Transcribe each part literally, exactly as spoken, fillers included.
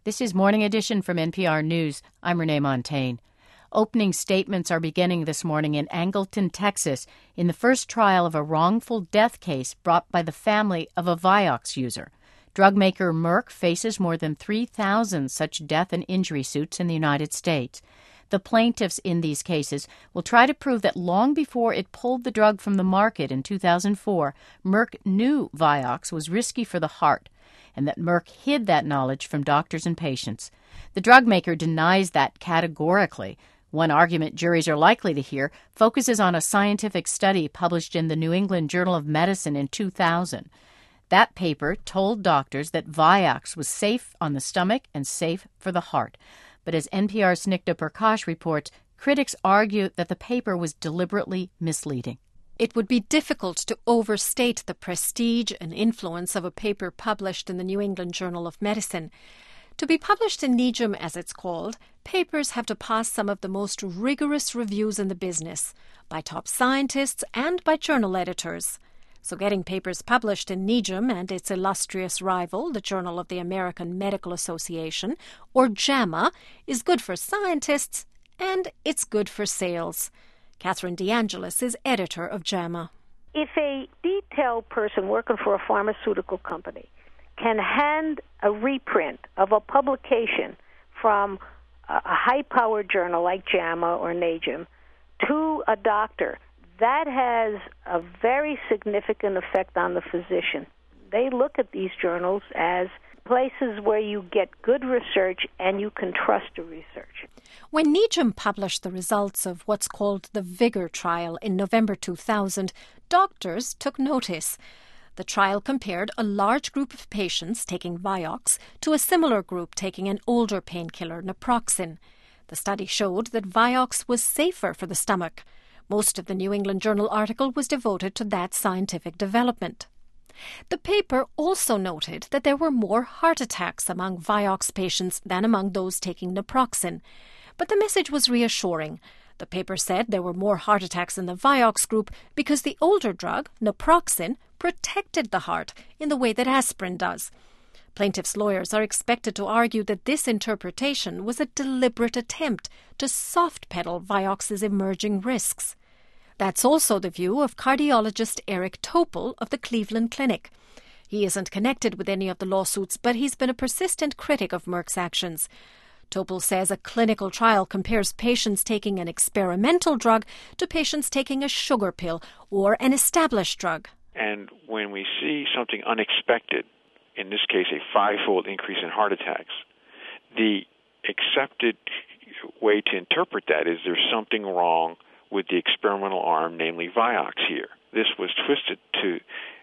This is Morning Edition from N P R News. I'm Renee Montaigne. Opening statements are beginning this morning in Angleton, Texas, in the first trial of a wrongful death case brought by the family of a Vioxx user. Drug maker Merck faces more than three thousand such death and injury suits in the United States. The plaintiffs in these cases will try to prove that long before it pulled the drug from the market in two thousand four, Merck knew Vioxx was risky for the heart, and that Merck hid that knowledge from doctors and patients. The drug maker denies that categorically. One argument juries are likely to hear focuses on a scientific study published in the New England Journal of Medicine in two thousand. That paper told doctors that Vioxx was safe on the stomach and safe for the heart. But as N P R's Snigdha Prakash reports, critics argue that the paper was deliberately misleading. It would be difficult to overstate the prestige and influence of a paper published in the New England Journal of Medicine. To be published in NEJM, as it's called, papers have to pass some of the most rigorous reviews in the business, by top scientists and by journal editors. So getting papers published in NEJM and its illustrious rival, the Journal of the American Medical Association, or JAMA, is good for scientists and it's good for sales. Catherine DeAngelis is editor of JAMA. If a detail person working for a pharmaceutical company can hand a reprint of a publication from a high-powered journal like JAMA or NEJM to a doctor, that has a very significant effect on the physician. They look at these journals as places where you get good research and you can trust the research. When NEJM published the results of what's called the VIGOR trial in November two thousand, doctors took notice. The trial compared a large group of patients taking Vioxx to a similar group taking an older painkiller, naproxen. The study showed that Vioxx was safer for the stomach. Most of the New England Journal article was devoted to that scientific development. The paper also noted that there were more heart attacks among Vioxx patients than among those taking naproxen. But the message was reassuring. The paper said there were more heart attacks in the Vioxx group because the older drug, naproxen, protected the heart in the way that aspirin does. Plaintiffs' lawyers are expected to argue that this interpretation was a deliberate attempt to soft-pedal Vioxx's emerging risks. That's also the view of cardiologist Eric Topol of the Cleveland Clinic. He isn't connected with any of the lawsuits, but he's been a persistent critic of Merck's actions. Topol says a clinical trial compares patients taking an experimental drug to patients taking a sugar pill or an established drug. And when we see something unexpected, in this case a five-fold increase in heart attacks, the accepted way to interpret that is there's something wrong with the experimental arm, namely Vioxx here. This was twisted to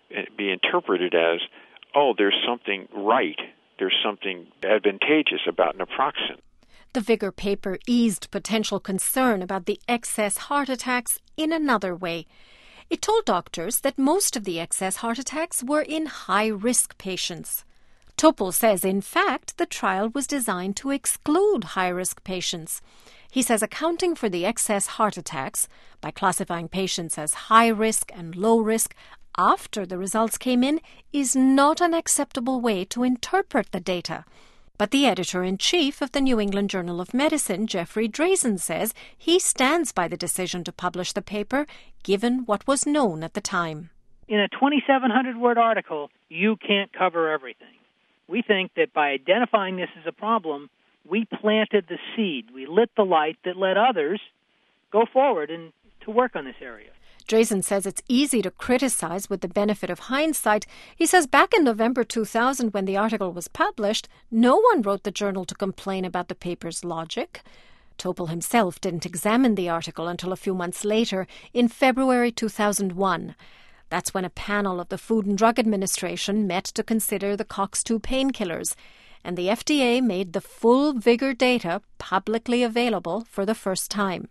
be interpreted as, oh, there's something right, there's something advantageous about naproxen. The VIGOR paper eased potential concern about the excess heart attacks in another way. It told doctors that most of the excess heart attacks were in high-risk patients. Topol says, in fact, the trial was designed to exclude high-risk patients. He says accounting for the excess heart attacks by classifying patients as high-risk and low-risk after the results came in is not an acceptable way to interpret the data. But the editor-in-chief of the New England Journal of Medicine, Jeffrey Drazen, says he stands by the decision to publish the paper, given what was known at the time. In a twenty-seven hundred word article, you can't cover everything. We think that by identifying this as a problem, we planted the seed. We lit the light that let others go forward and to work on this area. Drazen says it's easy to criticize with the benefit of hindsight. He says back in November two thousand, when the article was published, no one wrote the journal to complain about the paper's logic. Topol himself didn't examine the article until a few months later, in February two thousand one. That's when a panel of the Food and Drug Administration met to consider the COX two painkillers, and the F D A made the full VIGOR data publicly available for the first time.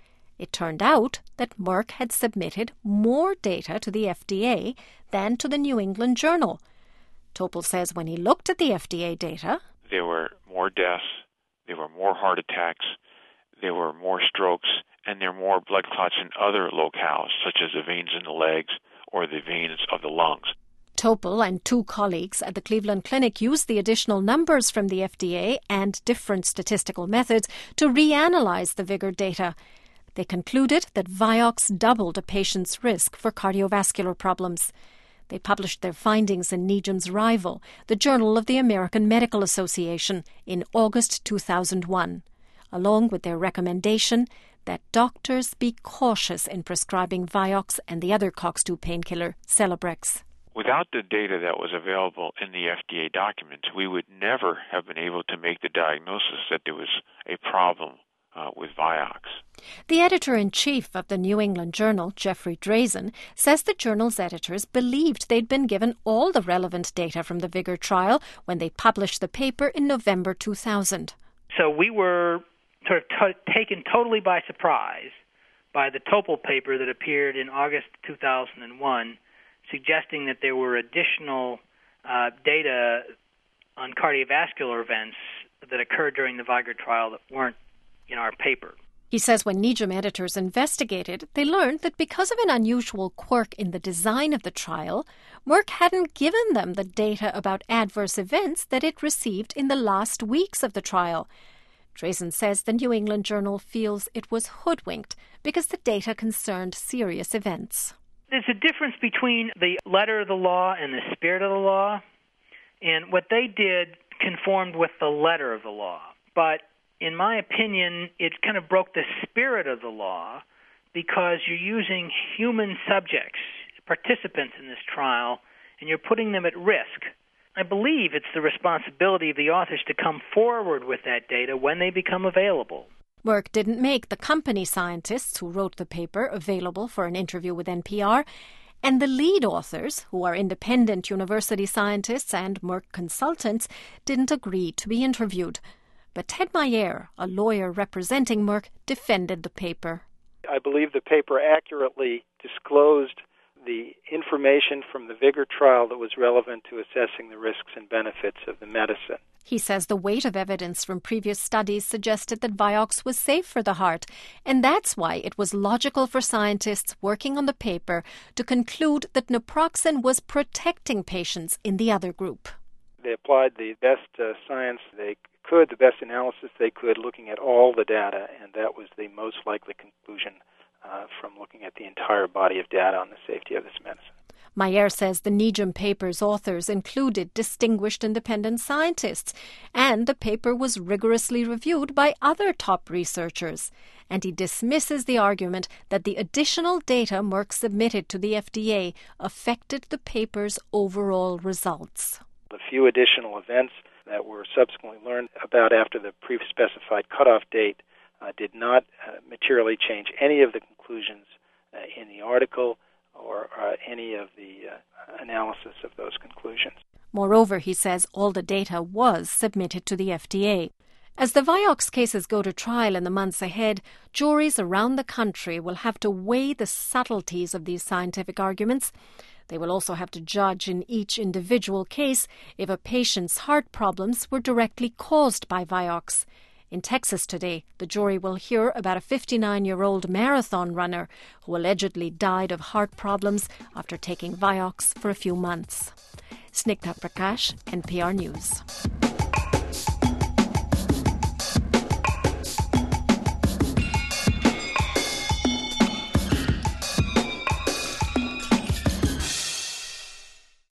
It turned out that Merck had submitted more data to the F D A than to the New England Journal. Topol says when he looked at the F D A data, there were more deaths, there were more heart attacks, there were more strokes, and there were more blood clots in other locales, such as the veins in the legs or the veins of the lungs. Topol and two colleagues at the Cleveland Clinic used the additional numbers from the F D A and different statistical methods to reanalyze the Vigor data. They concluded that Vioxx doubled a patient's risk for cardiovascular problems. They published their findings in NEJM's rival, the Journal of the American Medical Association, in August two thousand one, along with their recommendation that doctors be cautious in prescribing Vioxx and the other COX two painkiller, Celebrex. Without the data that was available in the F D A documents, we would never have been able to make the diagnosis that there was a problem uh, with Vioxx. The editor-in-chief of the New England Journal, Jeffrey Drazen, says the journal's editors believed they'd been given all the relevant data from the Vigor trial when they published the paper in November two thousand. So we were sort of t- taken totally by surprise by the Topol paper that appeared in August two thousand one, suggesting that there were additional uh, data on cardiovascular events that occurred during the Vigor trial that weren't in our paper. He says when NEJM editors investigated, they learned that because of an unusual quirk in the design of the trial, Merck hadn't given them the data about adverse events that it received in the last weeks of the trial. Drazen says the New England Journal feels it was hoodwinked because the data concerned serious events. There's a difference between the letter of the law and the spirit of the law, and what they did conformed with the letter of the law. But in my opinion, it kind of broke the spirit of the law because you're using human subjects, participants in this trial, and you're putting them at risk. I believe it's the responsibility of the authors to come forward with that data when they become available. Merck didn't make the company scientists who wrote the paper available for an interview with N P R, and the lead authors, who are independent university scientists and Merck consultants, didn't agree to be interviewed. But Ted Mayer, a lawyer representing Merck, defended the paper. I believe the paper accurately disclosed the information from the Vigor trial that was relevant to assessing the risks and benefits of the medicine. He says the weight of evidence from previous studies suggested that Vioxx was safe for the heart, and that's why it was logical for scientists working on the paper to conclude that naproxen was protecting patients in the other group. They applied the best uh, science they could, the best analysis they could, looking at all the data, and that was the most likely conclusion uh, from looking at the entire body of data on the safety of this medicine. Mayer says the NEJM paper's authors included distinguished independent scientists, and the paper was rigorously reviewed by other top researchers. And he dismisses the argument that the additional data Merck submitted to the F D A affected the paper's overall results. A few additional events that were subsequently learned about after the pre-specified cutoff date uh, did not uh, materially change any of the conclusions uh, in the article or uh, any of the uh, analysis of those conclusions. Moreover, he says all the data was submitted to the F D A. As the Vioxx cases go to trial in the months ahead, juries around the country will have to weigh the subtleties of these scientific arguments. They will also have to judge in each individual case if a patient's heart problems were directly caused by Vioxx. In Texas today, the jury will hear about a fifty-nine-year-old marathon runner who allegedly died of heart problems after taking Vioxx for a few months. Snigdha Prakash, N P R News.